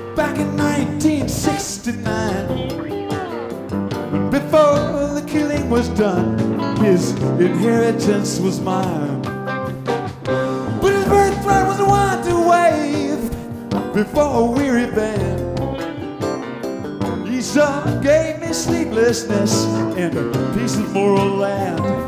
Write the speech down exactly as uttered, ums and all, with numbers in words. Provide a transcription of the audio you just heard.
back in nineteen sixty-nine. Before the killing was done, his inheritance was mine. But his birthright was one to wave before a weary band. Esau gave me sleeplessness and a piece of moral land.